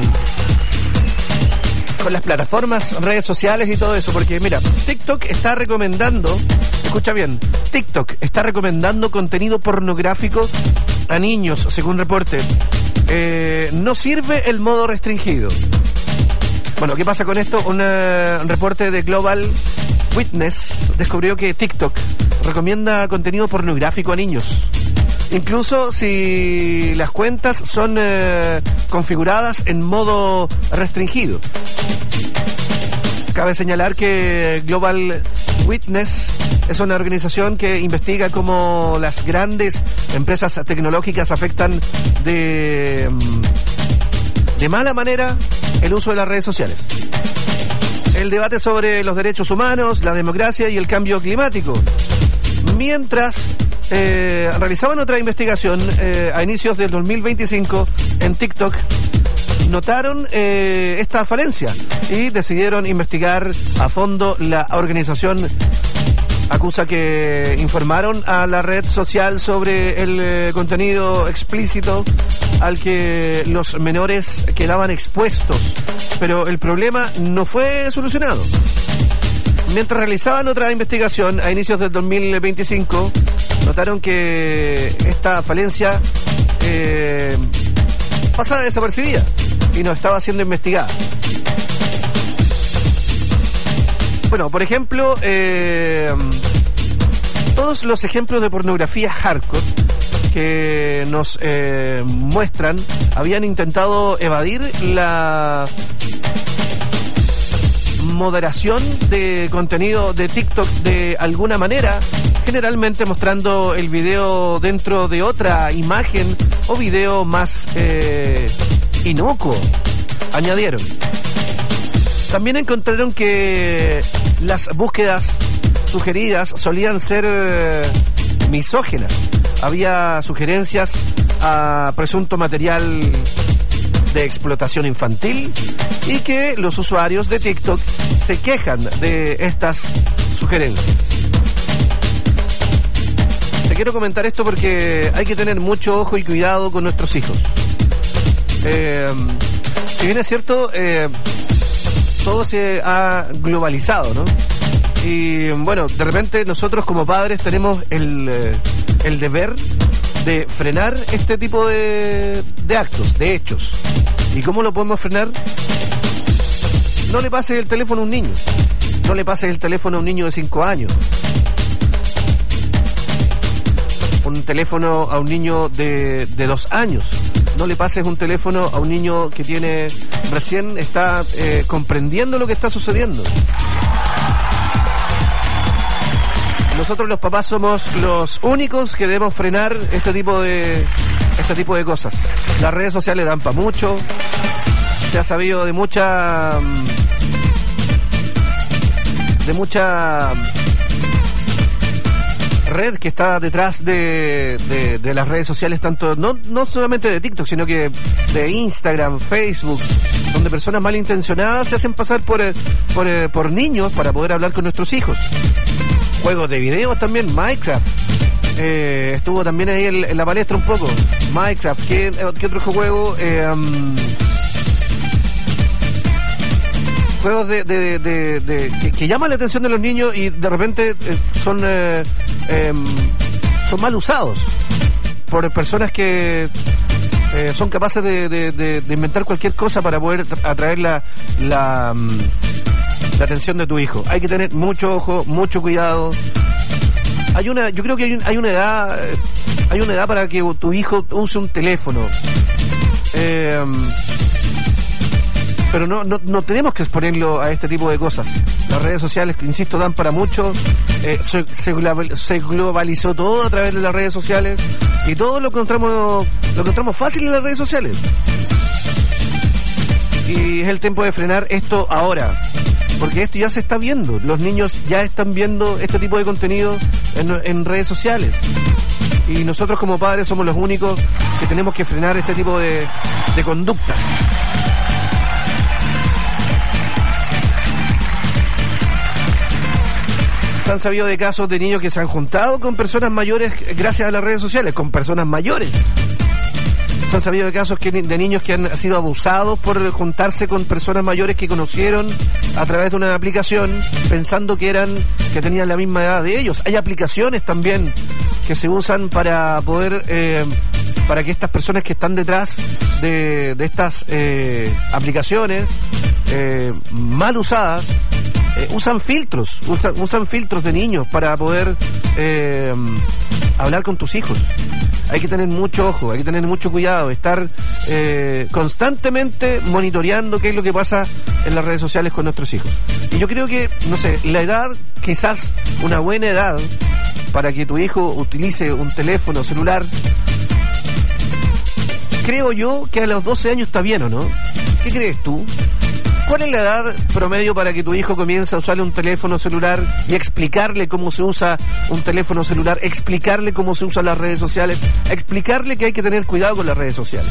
con las plataformas, redes sociales y todo eso, porque mira, TikTok está recomendando, escucha bien, TikTok está recomendando contenido pornográfico a niños, según reporte. Eh, no sirve el modo restringido. Bueno, ¿qué pasa con esto? Un eh, reporte de Global Witness descubrió que TikTok recomienda contenido pornográfico a niños, incluso si las cuentas son eh, configuradas en modo restringido. Cabe señalar que Global Witness es una organización que investiga cómo las grandes empresas tecnológicas afectan de, de mala manera el uso de las redes sociales. El debate sobre los derechos humanos, la democracia y el cambio climático. Mientras eh, realizaban otra investigación eh, a inicios del dos mil veinticinco en TikTok, notaron eh, esta falencia y decidieron investigar a fondo. La organización acusa que informaron a la red social sobre el eh, contenido explícito al que los menores quedaban expuestos, pero el problema no fue solucionado. Mientras realizaban otra investigación a inicios del dos mil veinticinco, notaron que esta falencia eh, pasaba desapercibida y no estaba siendo investigada. Bueno, por ejemplo, eh, todos los ejemplos de pornografía hardcore que nos eh, muestran habían intentado evadir la moderación de contenido de TikTok de alguna manera, generalmente mostrando el video dentro de otra imagen o video más eh, inocuo, añadieron. También encontraron que las búsquedas sugeridas solían ser eh, misóginas. Había sugerencias a presunto material de explotación infantil y que los usuarios de TikTok se quejan de estas sugerencias. Te quiero comentar esto porque hay que tener mucho ojo y cuidado con nuestros hijos. Eh, si bien es cierto, eh, todo se ha globalizado, ¿no? Y bueno, de repente nosotros como padres tenemos el, eh, el deber de frenar este tipo de, de actos, de hechos. ¿Y cómo lo podemos frenar? No le pases el teléfono a un niño. No le pases el teléfono a un niño de cinco años. Un teléfono a un niño de, de dos años. No le pases un teléfono a un niño que tiene recién está eh, comprendiendo lo que está sucediendo. Nosotros los papás somos los únicos que debemos frenar este tipo de este tipo de cosas. Las redes sociales dan para mucho. Se ha sabido de mucha de mucha red que está detrás de, de, de las redes sociales, tanto no, no solamente de TikTok, sino que de Instagram, Facebook, donde personas malintencionadas se hacen pasar por, por, por niños para poder hablar con nuestros hijos. Juegos de videos también, Minecraft. Eh, estuvo también ahí en, en la palestra un poco. Minecraft, ¿qué, qué otro juego? Eh, um, juegos de, de, de, de que, que llaman la atención de los niños y de repente eh, son eh, eh, son mal usados por personas que eh, son capaces de, de, de, de inventar cualquier cosa para poder atraer la, la, la atención de tu hijo. Hay que tener mucho ojo, mucho cuidado. Hay una, yo creo que hay, un, hay una edad, hay una edad para que tu hijo use un teléfono. Eh, pero no, no, no tenemos que exponerlo a este tipo de cosas. Las redes sociales, insisto, dan para mucho. Eh, se, se, se globalizó todo a través de las redes sociales y todo lo encontramos, lo encontramos fácil en las redes sociales. Y es el tiempo de frenar esto ahora, porque esto ya se está viendo. Los niños ya están viendo este tipo de contenido en, en redes sociales. Y nosotros como padres somos los únicos que tenemos que frenar este tipo de, de conductas. Se han sabido de casos de niños que se han juntado con personas mayores gracias a las redes sociales, con personas mayores. Se han sabido de casos que, de niños que han sido abusados por juntarse con personas mayores que conocieron a través de una aplicación pensando que eran que tenían la misma edad de ellos. Hay aplicaciones también que se usan para poder eh, para que estas personas que están detrás de, de estas eh, aplicaciones eh, mal usadas eh, usan filtros, usan, usan filtros de niños para poder eh, hablar con tus hijos. Hay que tener mucho ojo, hay que tener mucho cuidado, estar eh, constantemente monitoreando qué es lo que pasa en las redes sociales con nuestros hijos. Y yo creo que, no sé, la edad, quizás una buena edad para que tu hijo utilice un teléfono celular, creo yo que a los doce años está bien, ¿o no? ¿Qué crees tú? ¿Cuál es la edad promedio para que tu hijo comience a usarle un teléfono celular y explicarle cómo se usa un teléfono celular, explicarle cómo se usan las redes sociales, explicarle que hay que tener cuidado con las redes sociales?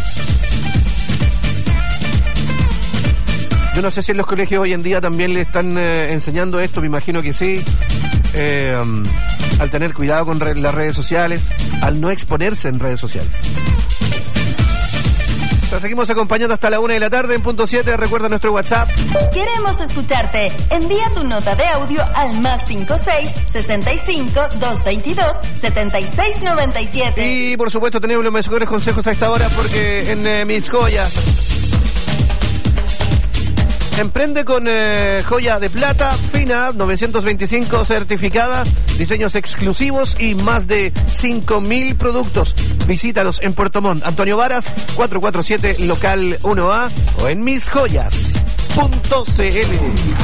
Yo no sé si en los colegios hoy en día también le están eh, enseñando esto, me imagino que sí, eh, al tener cuidado con re- las redes sociales, al no exponerse en redes sociales. Seguimos acompañando hasta la una de la tarde en punto siete. Recuerda nuestro WhatsApp. Queremos escucharte. Envía tu nota de audio al más cinco seis, sesenta y cinco, doscientos veintidós, setenta y seis noventa y siete. Y por supuesto tenemos los mejores consejos a esta hora porque en eh, Mis Joyas emprende con eh, joya de plata, fina, novecientos veinticinco certificada, diseños exclusivos y más de cinco mil productos. Visítalos en Puerto Montt, Antonio Varas, cuatrocientos cuarenta y siete, local uno A o en mis joyas punto c l.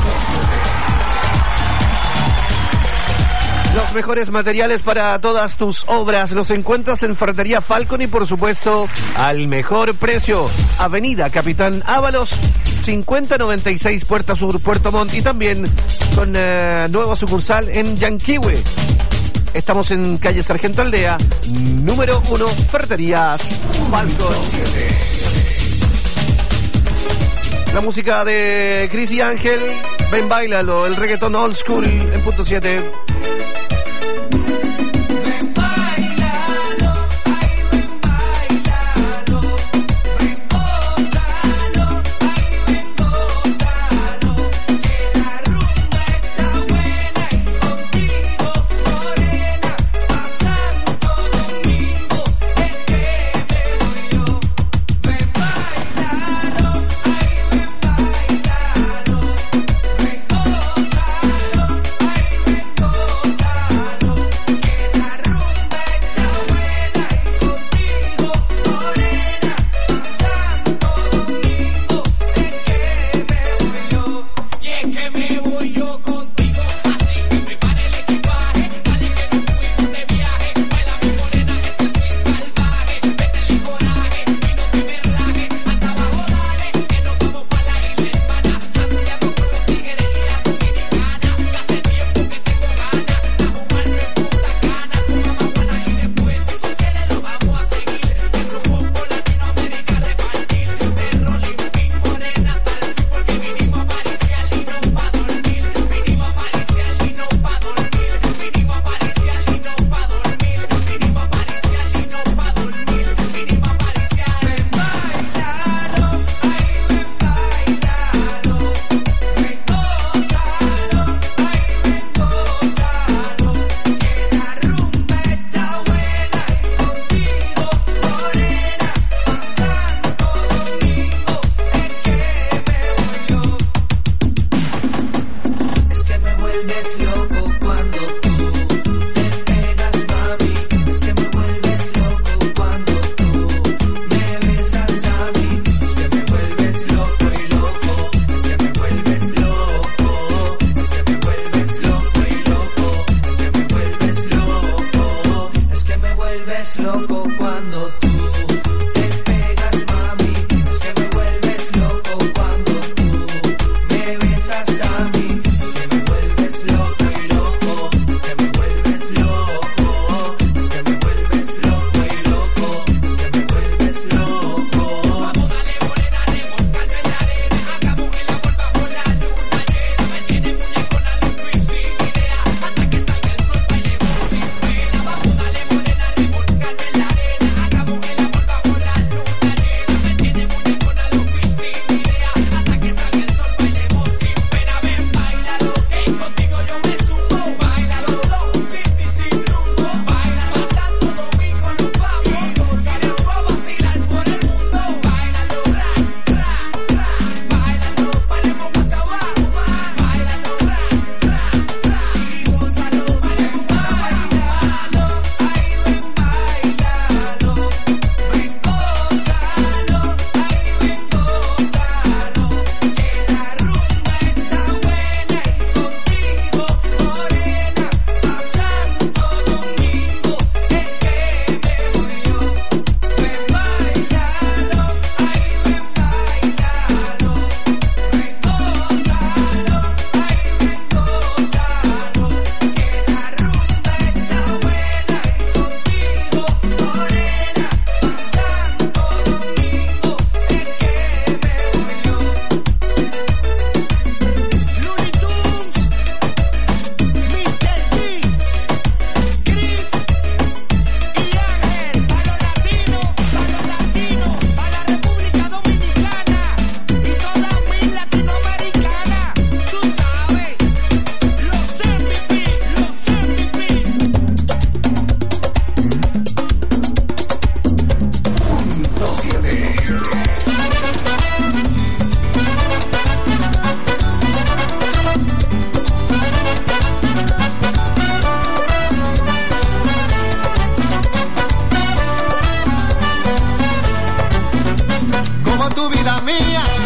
Los mejores materiales para todas tus obras los encuentras en Ferretería Falcon y por supuesto al mejor precio. Avenida Capitán Ábalos cincuenta noventa y seis Puerta Sur, Puerto Montt, y también con eh, nueva sucursal en Yanquihue. Estamos en calle Sargento Aldea, número uno, Ferreterías Falcon. La música de Chris y Ángel, ven bailalo, el reggaetón old school en punto siete.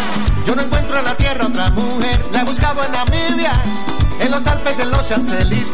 en los Alpes, en los Champs-Élysées.